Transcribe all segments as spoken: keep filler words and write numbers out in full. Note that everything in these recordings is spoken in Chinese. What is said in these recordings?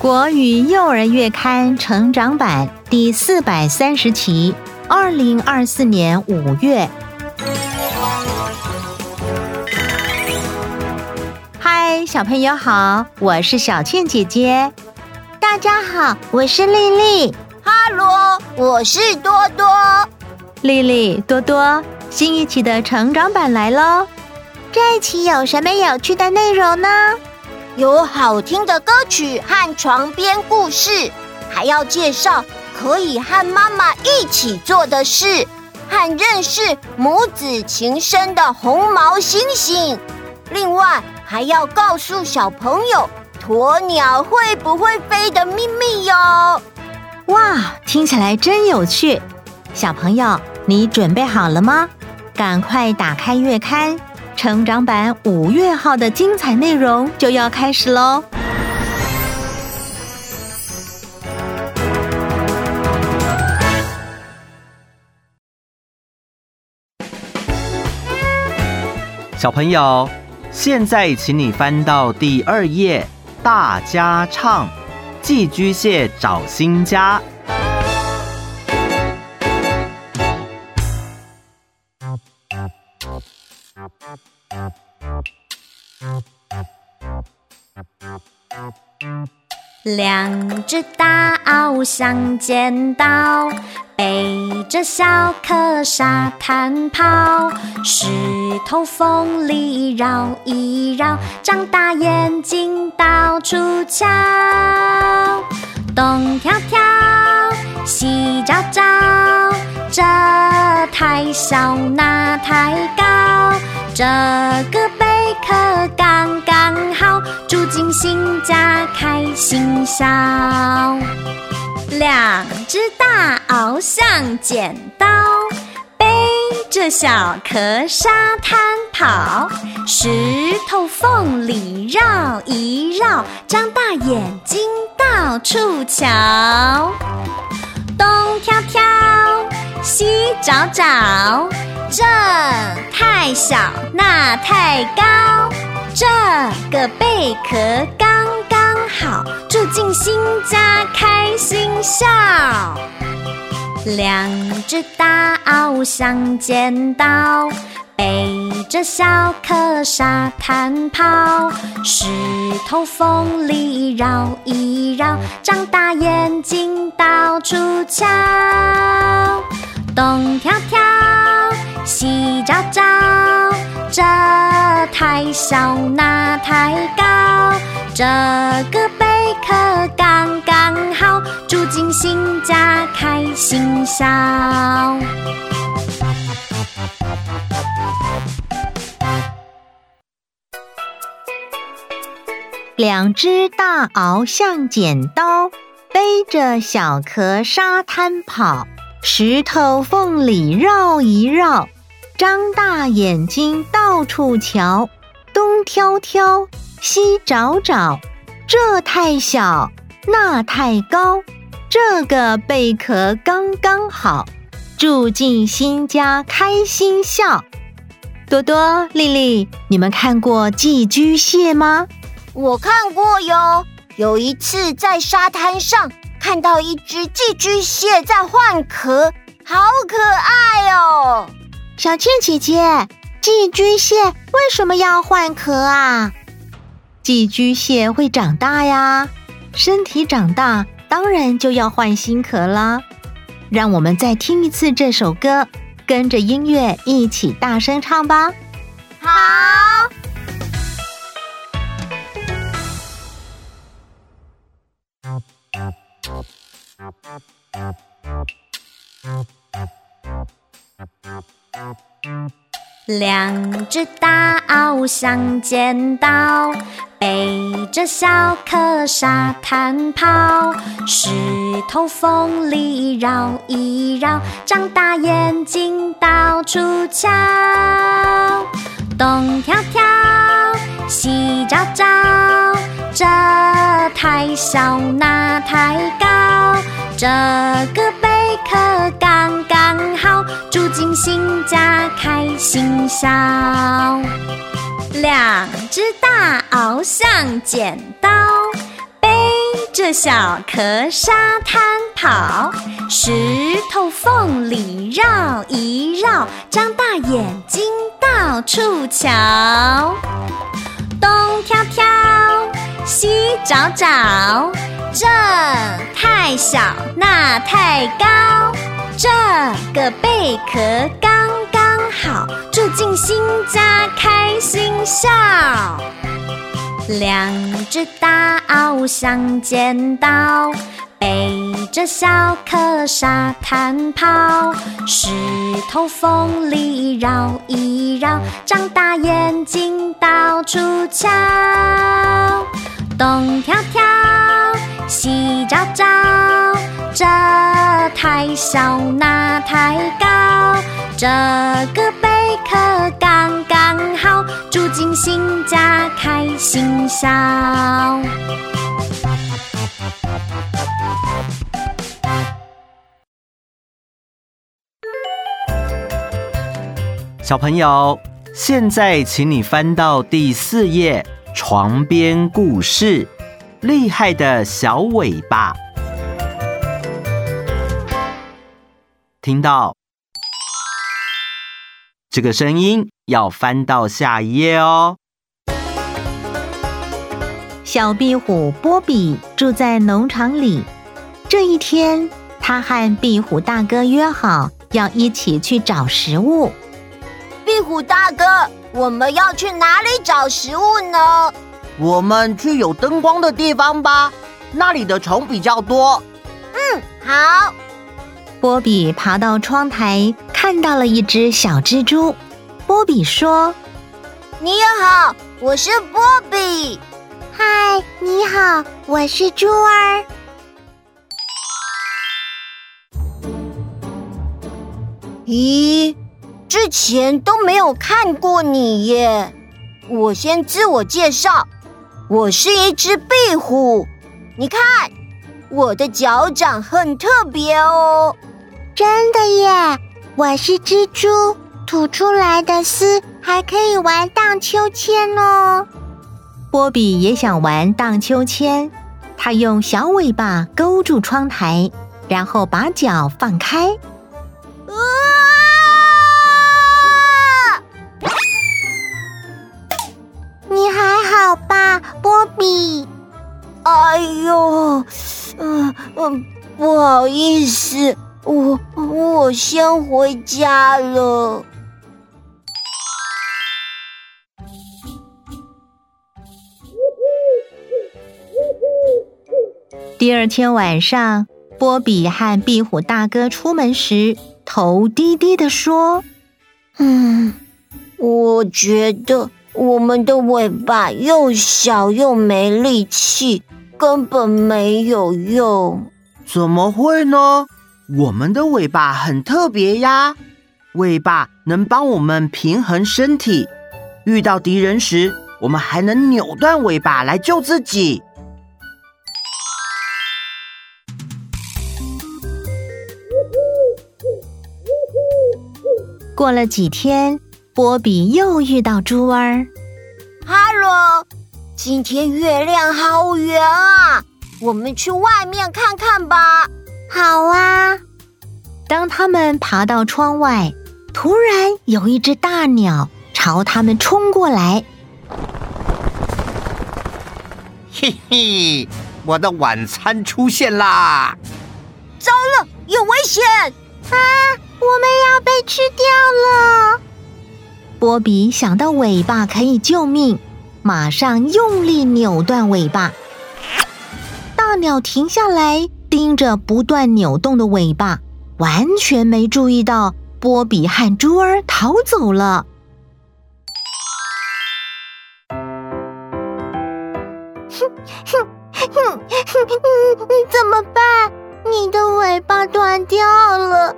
国语幼儿月刊成长版第四百三十期，二零二四年五月。嗨，小朋友好，我是小倩姐姐。 大家好，我是丽丽。 哈罗，我是多多。 丽丽、多多，新一期的成长版来咯。 这一期有什么有趣的内容呢？ 有好听的歌曲和床边故事，还要介绍可以和妈妈一起做的事，和认识母子情深的红毛猩猩。另外还要告诉小朋友鸵鸟会不会飞的秘密哟。 哇，听起来真有趣。小朋友，你准备好了吗？赶快打开月刊，成长版五月号的精彩内容就要开始咯。 小朋友，现在请你翻到第二页，大家唱寄居蟹找新家。 两只大螯像剪刀，背着小颗沙滩跑，石头缝里绕一绕，张大眼睛到处瞧，东跳跳，西找找，这太小那太高，这个贝壳刚刚好，住进新家开心笑。两只大螯像剪刀，背着小颗沙滩跑，石头缝里绕一绕，张大眼睛到处瞧，东跳跳，西找找，这太小那太高，这个贝壳刚刚好，住进新家开心笑。两只大螯像剪刀，背着小颗沙滩跑，石头缝里绕一绕，张大眼睛到处瞧，东跳跳，西找找，这太小那太高，这个贝壳刚刚好，住进新家开心笑。 两只大螯像剪刀，背着小壳沙滩跑，石头缝里绕一绕，张大眼睛到处瞧，东挑挑，西找找，这太小那太高，这个贝壳刚刚好，住进新家开心笑。多多、丽丽，你们看过寄居蟹吗？ 我看过哟，有一次在沙滩上看到一只寄居蟹在换壳，好可爱哦。 小倩姐姐，寄居蟹为什么要换壳啊？ 寄居蟹会长大呀，身体长大当然就要换新壳啦。让我们再听一次这首歌，跟着音乐一起大声唱吧。 好。 两只大螯像剪刀，背着小颗沙滩跑，石头缝里绕一绕，张大眼睛到处瞧，东跳跳，西找找，这太小那太高，这个贝壳刚刚好，住进新家开心笑。两只大螯像剪刀，背着着小壳沙滩跑，石头缝里绕一绕，张大眼睛到处瞧。东挑挑，西找找，这太小那太高，这个贝壳刚刚好，住进新家开心笑。两只大螯像剪刀，背着小壳沙滩跑，石头缝里绕一绕，张大眼睛到处瞧。东挑挑，西找找，这太小那太高，这个贝壳刚刚好，住进新家开心笑。 小朋友，现在请你翻到第四页，床边故事，厉害的小尾巴。听到这个声音，要翻到下一页哦。 小壁虎波比住在农场里。这一天，他和壁虎大哥约好要一起去找食物。 壁虎大哥，我们要去哪里找食物呢？ 我们去有灯光的地方吧，那里的虫比较多。 嗯，好。 波比爬到窗台，看到了一只小蜘蛛。波比说：“ 你也好，我是波比。” 嗨，你好，我是猪儿。 咦，之前都没有看过你耶。我先自我介绍，我是一只壁虎。你看，我的脚掌很特别哦。 真的耶，我是蜘蛛，吐出来的丝还可以玩荡秋千哦。 波比也想玩荡秋千，他用小尾巴勾住窗台，然后把脚放开。 啊！ 你还好吧，波比？ 哎呦，嗯嗯，不好意思，我我先回家了。 第二天晚上，波比和壁虎大哥出门时，头低低地说：“ 嗯，我觉得我们的尾巴又小又没力气，根本没有用。” 怎么会呢？我们的尾巴很特别呀，尾巴能帮我们平衡身体，遇到敌人时，我们还能扭断尾巴来救自己。 过了几天，波比又遇到猪儿。 哈喽，今天月亮好圆啊，我们去外面看看吧。 好啊。 当他们爬到窗外，突然有一只大鸟朝他们冲过来。 嘿嘿，我的晚餐出现啦！ 糟了，有危险！ 啊，我们要被吃掉了！ 波比想到尾巴可以救命，马上用力扭断尾巴。大鸟停下来，盯着不断扭动的尾巴，完全没注意到波比和猪儿逃走了。 哼哼哼哼，怎么办？你的尾巴断掉了。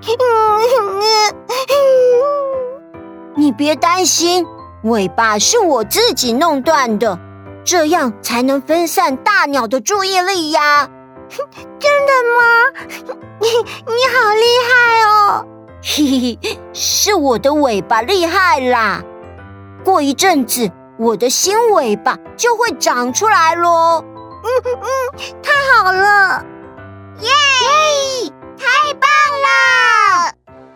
你别担心，尾巴是我自己弄断的，这样才能分散大鸟的注意力呀。 真的吗？你你好厉害哦！ 嘿嘿，是我的尾巴厉害啦。过一阵子，我的新尾巴就会长出来咯。 嗯嗯，太好了！ 耶！太棒了！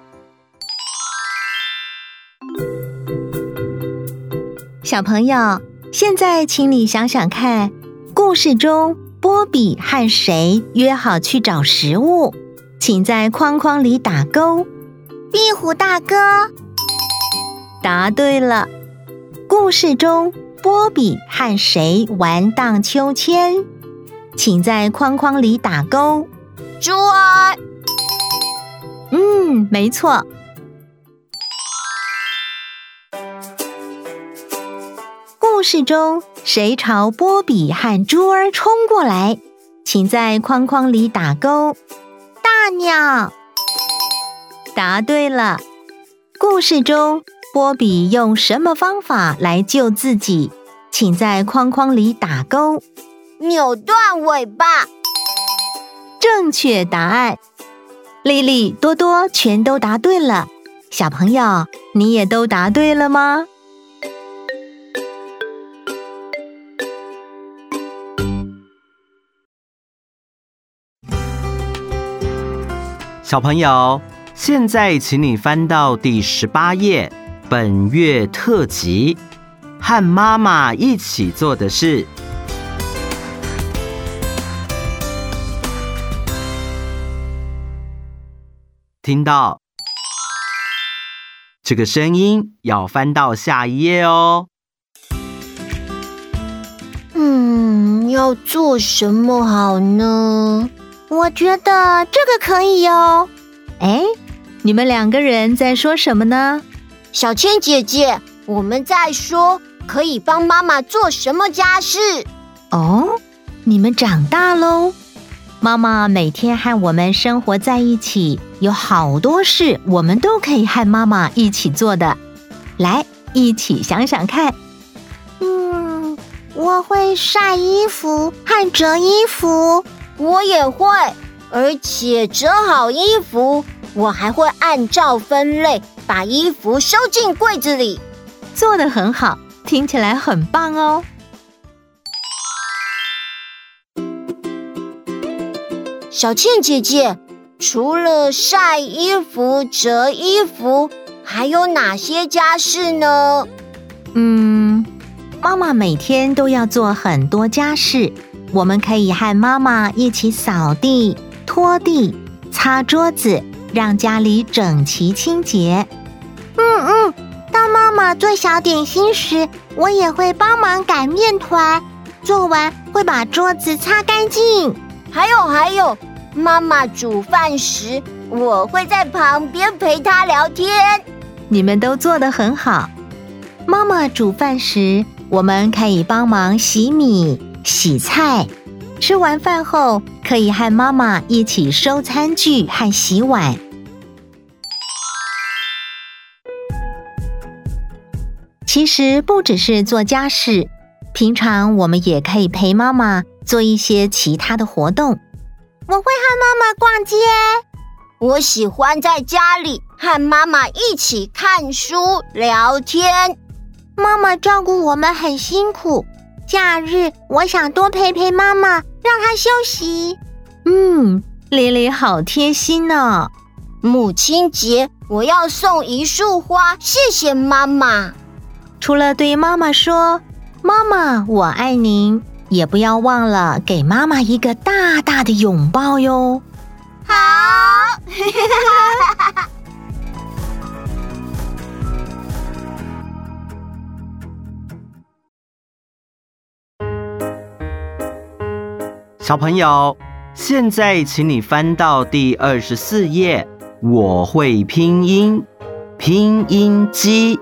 小朋友，现在请你想想看，故事中波比和谁约好去找食物？请在框框里打勾。 壁虎大哥。 答对了。故事中波比和谁玩荡秋千？请在框框里打勾。 猪儿。 嗯，没错。故事中谁朝波比和猪儿冲过来？请在框框里打勾。 大鸟。 答对了。故事中波比用什么方法来救自己？请在框框里打勾。 扭断尾巴。 正确答案。丽丽、多多全都答对了。小朋友，你也都答对了吗？ 小朋友，现在请你翻到第十八页，本月特辑，和妈妈一起做的事。听到这个声音，要翻到下一页哦。 嗯，要做什么好呢？ 我觉得这个可以哦。 哎，你们两个人在说什么呢？ 小倩姐姐，我们在说可以帮妈妈做什么家事。 哦，你们长大喽。妈妈每天和我们生活在一起，有好多事我们都可以和妈妈一起做的。来，一起想想看。 嗯，我会晒衣服和折衣服。 我也会，而且折好衣服，我还会按照分类把衣服收进柜子里。 做得很好，听起来很棒哦。 小倩姐姐，除了晒衣服、折衣服，还有哪些家事呢？ 嗯，妈妈每天都要做很多家事，我们可以和妈妈一起扫地、拖地、擦桌子，让家里整齐清洁。 嗯嗯，当妈妈做小点心时，我也会帮忙擀面团，做完会把桌子擦干净。 还有还有，妈妈煮饭时，我会在旁边陪她聊天。 你们都做得很好。妈妈煮饭时，我们可以帮忙洗米、洗菜。吃完饭后，可以和妈妈一起收餐具和洗碗。其实不只是做家事，平常我们也可以陪妈妈做一些其他的活动。 我会和妈妈逛街。 我喜欢在家里和妈妈一起看书、聊天。 妈妈照顾我们很辛苦，假日我想多陪陪妈妈，让她休息。 嗯，丽丽好贴心哦。 母亲节我要送一束花，谢谢妈妈。 除了对妈妈说妈妈我爱您，也不要忘了给妈妈一个大大的拥抱哟。 好。 小朋友，现在请你翻到第二十四页，我会拼音，拼音机。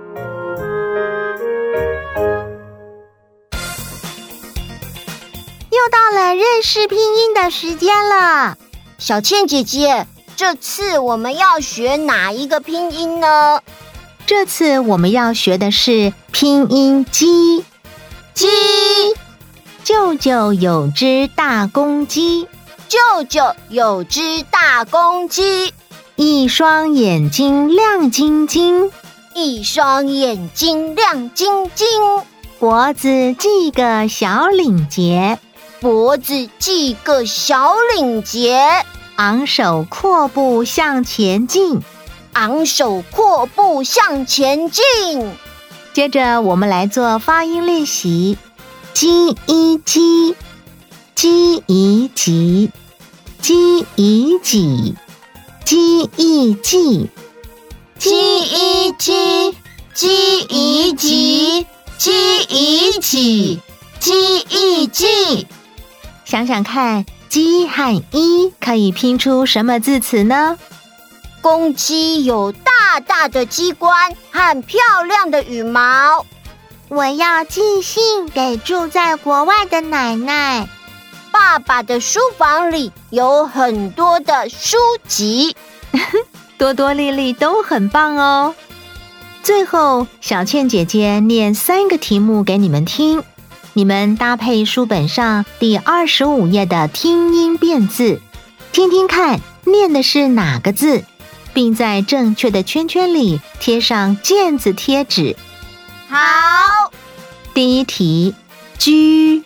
又到了认识拼音的时间了。 小倩姐姐，这次我们要学哪一个拼音呢？ 这次我们要学的是拼音鸡。 鸡。 舅舅有只大公鸡， 舅舅有只大公鸡， 一双眼睛亮晶晶， 一双眼睛亮晶晶， 脖子系个小领结， 脖子系个小领结， 昂首阔步向前进， 昂首阔步向前进。 接着我们来做发音练习，鸡一鸡，鸡一鸡，鸡一几，鸡一记， 鸡一鸡，鸡一几，鸡一几，鸡一记。 想想看，鸡和一可以拼出什么字词呢？ 公鸡有大大的鸡冠和漂亮的羽毛。 我要寄信给住在国外的奶奶。 爸爸的书房里有很多的书籍。 多多丽丽都很棒哦。最后，小倩姐姐念三个题目给你们听，你们搭配书本上第二十五页的听音辨字，听听看念的是哪个字，并在正确的圈圈里贴上键字贴纸。 好。 第一题，居。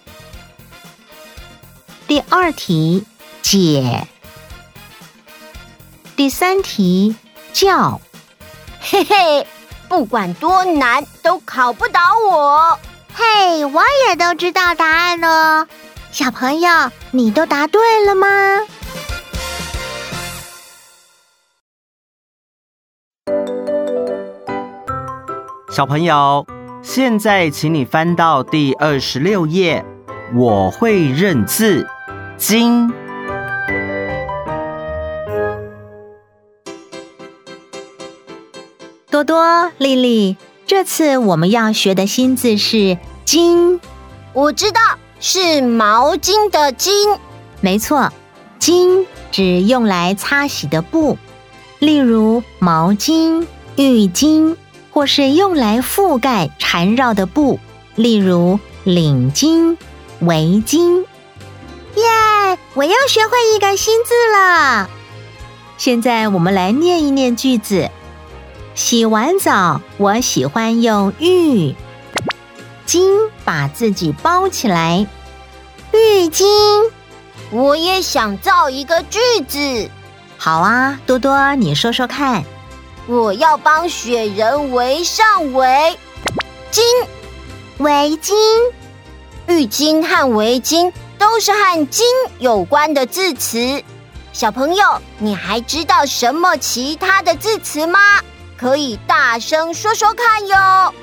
第二题，解。第三题，叫。 嘿嘿，不管多难都考不倒我。 嘿，我也都知道答案了。小朋友，你都答对了吗？ 小朋友，现在请你翻到第二十六页，我会认字，金。 多多、丽丽，这次我们要学的新字是巾。 我知道，是毛巾的巾。 没错，巾指用来擦洗的布，例如毛巾、浴巾，或是用来覆盖缠绕的布，例如领巾、围巾。 耶，我又学会一个新字了。 现在我们来念一念句子。洗完澡，我喜欢用浴巾把自己包起来。 浴巾， 我也想造一个句子。 好啊，多多，你说说看。 我要帮雪人围上围巾。 围巾， 浴巾和围巾都是和巾有关的字词。小朋友，你还知道什么其他的字词吗？可以大声说说看哟。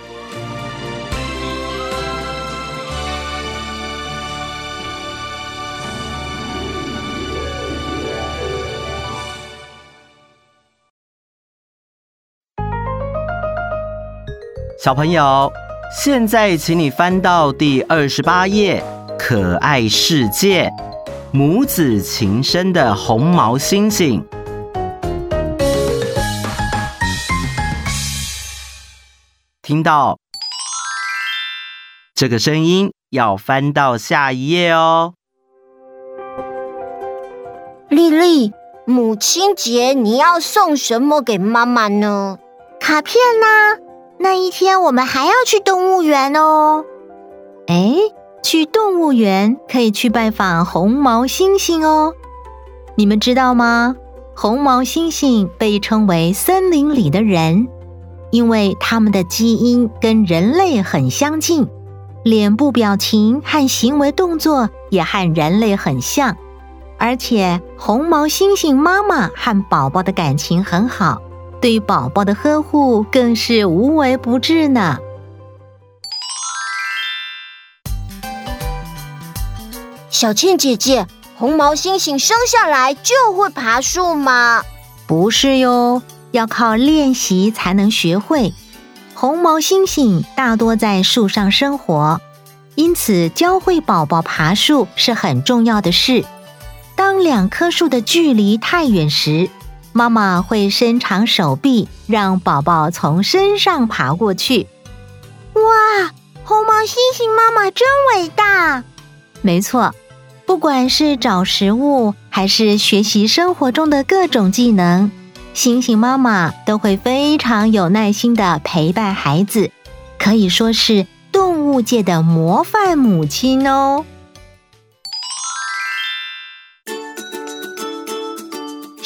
小朋友，现在请你翻到第二十八页，可爱世界，母子情深的红毛猩猩。听到这个声音，要翻到下一页哦。 丽丽，母亲节你要送什么给妈妈呢？ 卡片呢？那一天我们还要去动物园哦。 哎，去动物园可以去拜访红毛猩猩哦。你们知道吗？红毛猩猩被称为森林里的人，因为它们的基因跟人类很相近，脸部表情和行为动作也和人类很像，而且红毛猩猩妈妈和宝宝的感情很好，对宝宝的呵护更是无微不至呢。 小倩姐姐，红毛猩猩生下来就会爬树吗？ 不是哟，要靠练习才能学会。红毛猩猩大多在树上生活，因此教会宝宝爬树是很重要的事。当两棵树的距离太远时，妈妈会伸长手臂，让宝宝从身上爬过去。 哇，红毛猩猩妈妈真伟大！ 没错，不管是找食物，还是学习生活中的各种技能，猩猩妈妈都会非常有耐心地陪伴孩子，可以说是动物界的模范母亲哦。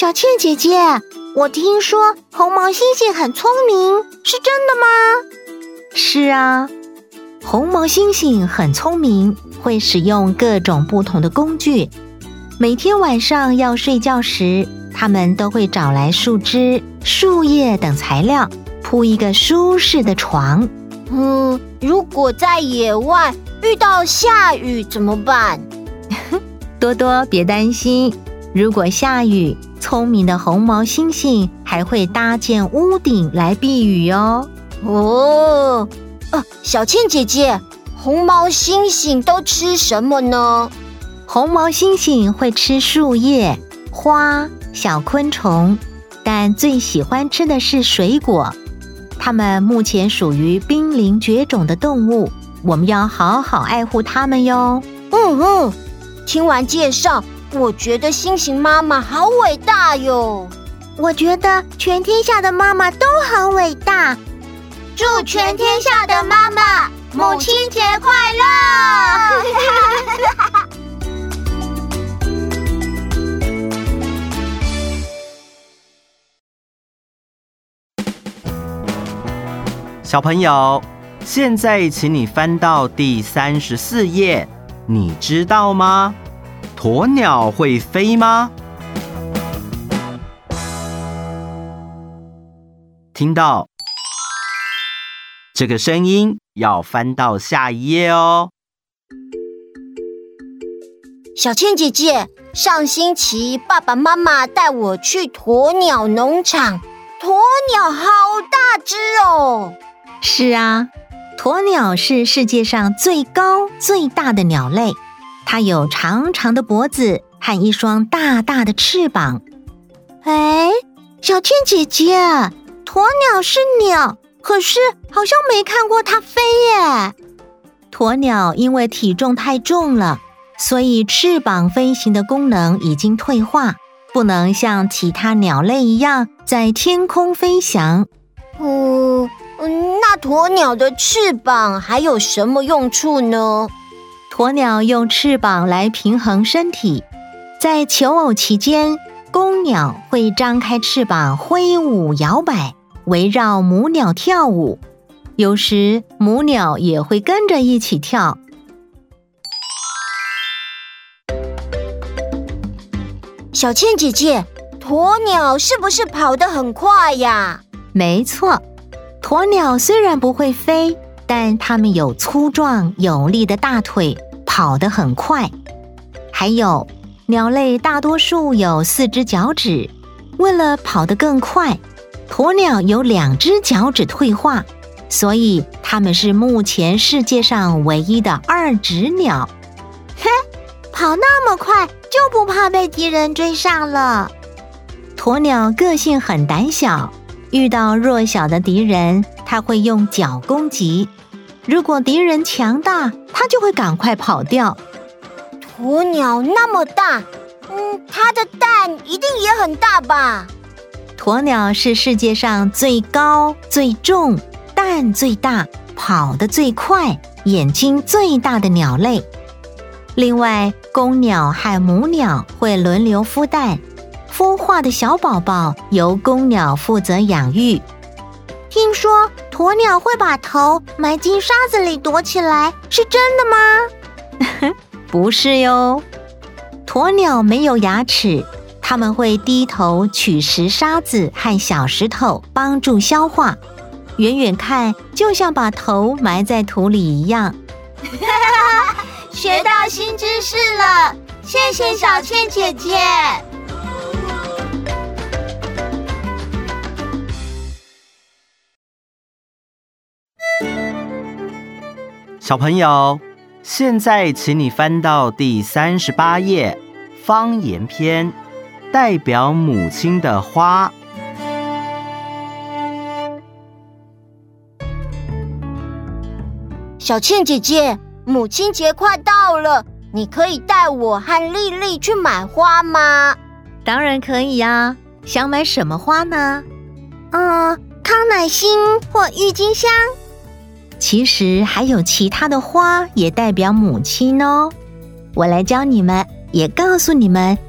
小倩姐姐，我听说红毛猩猩很聪明，是真的吗？ 是啊，红毛猩猩很聪明，会使用各种不同的工具。每天晚上要睡觉时，它们都会找来树枝、树叶等材料，铺一个舒适的床。 嗯，如果在野外遇到下雨怎么办？ 多多别担心，如果下雨，聪明的红毛猩猩还会搭建屋顶来避雨哦。 哦，呃，小倩姐姐，红毛猩猩都吃什么呢？ 红毛猩猩会吃树叶、花、小昆虫，但最喜欢吃的是水果。它们目前属于濒临绝种的动物，我们要好好爱护它们哟。 嗯嗯，听完介绍，我觉得猩猩妈妈好伟大哟。 我觉得全天下的妈妈都很伟大。 祝全天下的妈妈母亲节快乐！ 小朋友，现在请你翻到第三十四页，你知道吗？鸵鸟会飞吗？听到这个声音，要翻到下一页哦。 小倩姐姐，上星期爸爸妈妈带我去鸵鸟农场，鸵鸟好大只哦。 是啊，鸵鸟是世界上最高最大的鸟类，它有长长的脖子和一双大大的翅膀。 哎，小倩姐姐，鸵鸟是鸟，可是好像没看过它飞耶。 鸵鸟因为体重太重了，所以翅膀飞行的功能已经退化，不能像其他鸟类一样在天空飞翔。 嗯，那鸵鸟的翅膀还有什么用处呢？ 鸵鸟用翅膀来平衡身体，在求偶期间，公鸟会张开翅膀挥舞摇摆，围绕母鸟跳舞，有时母鸟也会跟着一起跳。 小倩姐姐，鸵鸟是不是跑得很快呀？ 没错，鸵鸟虽然不会飞，但它们有粗壮有力的大腿，跑得很快。还有，鸟类大多数有四只脚趾，为了跑得更快，鸵鸟有两只脚趾退化，所以它们是目前世界上唯一的二趾鸟。 嘿，跑那么快，就不怕被敌人追上了。 鸵鸟个性很胆小，遇到弱小的敌人，它会用脚攻击。如果敌人强大，它就会赶快跑掉。 鸵鸟那么大，嗯，它的蛋一定也很大吧？ 鸵鸟是世界上最高、最重、蛋最大、跑得最快、眼睛最大的鸟类。另外，公鸟和母鸟会轮流孵蛋，孵化的小宝宝由公鸟负责养育。 听说鸵鸟会把头埋进沙子里躲起来，是真的吗？ 不是哟，鸵鸟没有牙齿，它们会低头取食沙子和小石头，帮助消化。远远看，就像把头埋在土里一样。 学到新知识了，谢谢小倩姐姐。 小朋友，现在请你翻到第三十八页，方言篇，代表母亲的花。 小倩姐姐，母亲节快到了，你可以带我和丽丽去买花吗？ 当然可以呀，想买什么花呢？ 嗯，康乃馨或郁金香。 其实还有其他的花也代表母亲哦。我来教你们，也告诉你们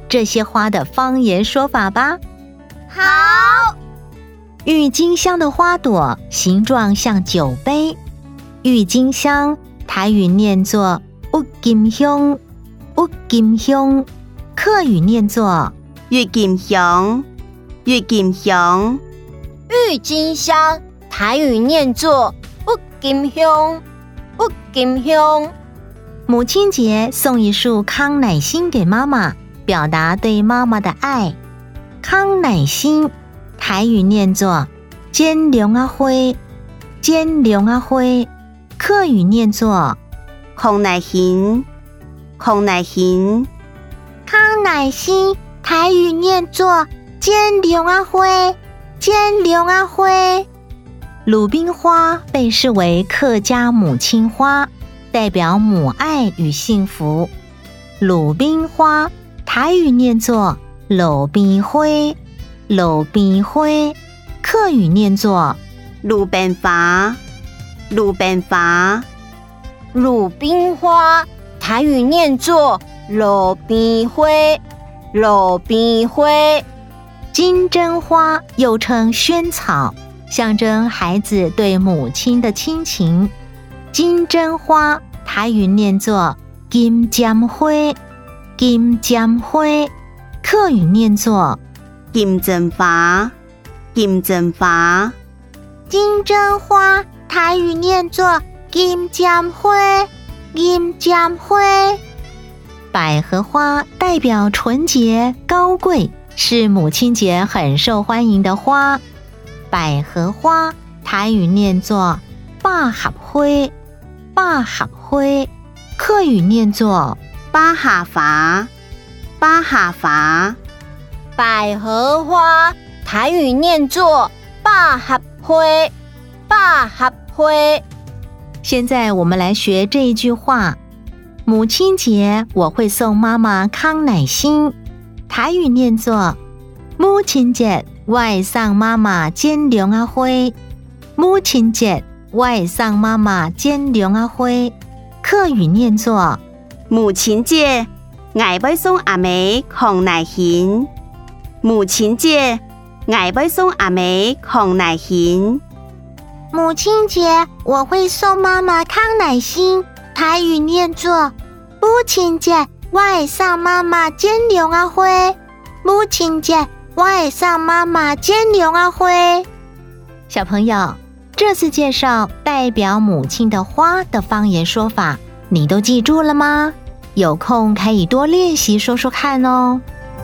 这些花的方言说法吧。 好， 郁金香的花朵形状像酒杯，郁金香台语念作郁金香，郁金香，客语念作郁金香，郁金香。 郁金香台语念作郁金香，郁金香。 母亲节送一束康乃馨给妈妈，表达对妈妈的爱。康乃馨台语念作尖龙啊灰，尖龙啊灰，客语念作康乃馨，康乃馨。 康乃馨台语念作尖龙啊灰，尖龙啊灰。 鲁冰花被视为客家母亲花，代表母爱与幸福。鲁冰花台语念作鲁冰花，鲁冰花，客语念作鲁冰花，鲁冰花。 鲁冰花台语念作鲁冰花，鲁冰花。 金针花又称萱草，象征孩子对母亲的亲情。金针花台语念作金针花，金针花，客语念作金针花，金针花。 金针花台语念作金针花，金针花。 百合花代表纯洁高贵，是母亲节很受欢迎的花。百合花台语念作百合花，百合花，客语念作百合花，百合花。 百合花台语念作百合花，百合花。 现在我们来学这一句话：母亲节我会送妈妈康乃馨，台语念作母亲节我会送妈妈尖龙啊花，母亲节我会送妈妈尖龙啊花，客语念作母亲节我要送阿妹康乃馨，母亲节我要送阿妹康乃馨。 母亲节我会送妈妈康乃馨，台语念作母亲节我会送妈妈尖龙啊花，母亲节我会送妈妈尖龙啊花。 小朋友，这次介绍代表母亲的花的方言说法，你都记住了吗？有空可以多练习说说看哦。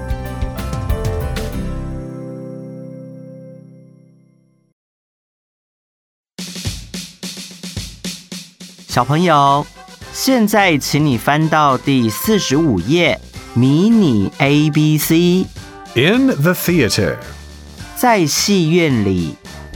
小朋友，现在请你翻到第四十五页，迷你 A B C。 In the theater. 在戏院里。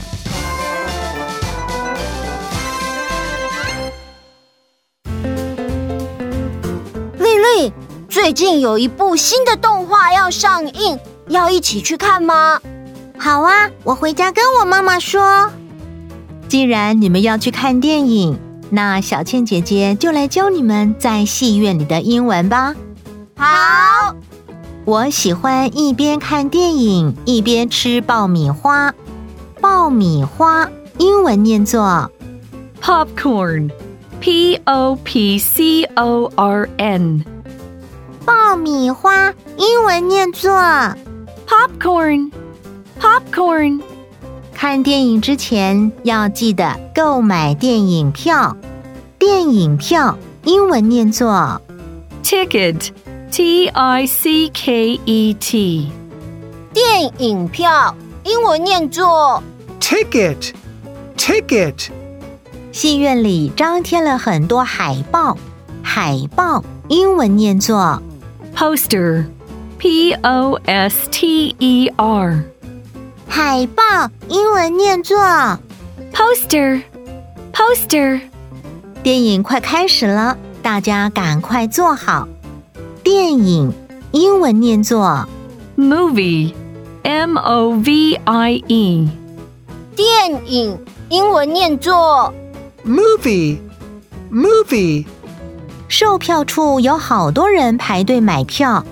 丽丽，最近有一部新的动画要上映，要一起去看吗？ 好啊，我回家跟我妈妈说。 既然你们要去看电影，那小倩姐姐就来教你们在戏院里的英文吧。 好。 我喜欢一边看电影一边吃爆米花。爆米花英文念作 popcorn, P O P C O R N。 爆米花英文念作 popcorn, popcorn。 看电影之前要记得购买电影票。电影票英文念作 ticket, T I C K E T。 电影票英文念作 ticket, ticket。 戏院里张贴了很多海报，海报英文念作 poster, P O S T E R。 海报英文念作 poster, poster。 电影快开始了，大家赶快坐好。电影英文念作 movie, M O V I E。 电影英文念作 movie, movie。 售票处有好多人排队买票，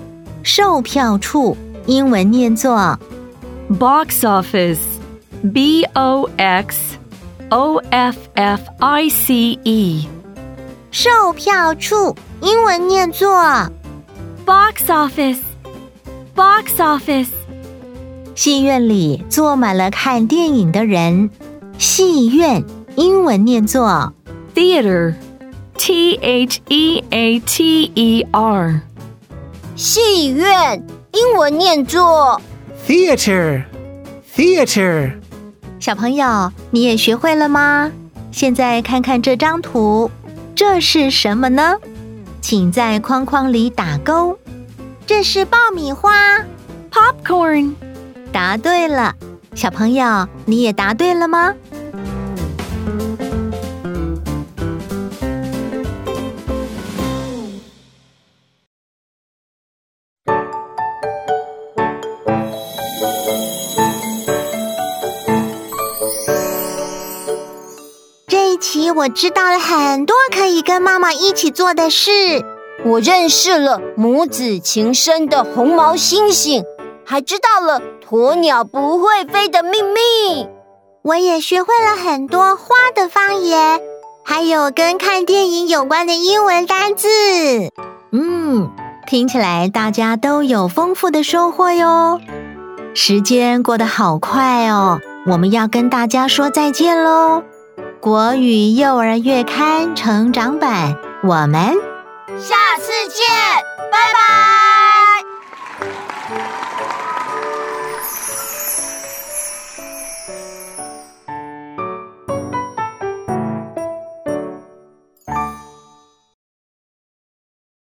售票处英文念作 Box office. B O X O F F I C E. 售票处英文念作 Box office. Box office. 戏院里坐满了看电影的人，戏院英文念作 Theater. T H E A T E R. 戏院英文念作 Theater. Theater. 小朋友，你也学会了吗？现在看看这张图，这是什么呢？请在框框里打勾。 这是爆米花。 Popcorn. 答对了。小朋友，你也答对了吗？ 这一期我知道了很多可以跟妈妈一起做的事。 我认识了母子情深的红毛猩猩，还知道了鸵鸟不会飞的秘密。 我也学会了很多花的方言，还有跟看电影有关的英文单字。 嗯，听起来大家都有丰富的收获哟。时间过得好快哦，我们要跟大家说再见喽。国语幼儿月刊成长版，我们下次见，拜拜。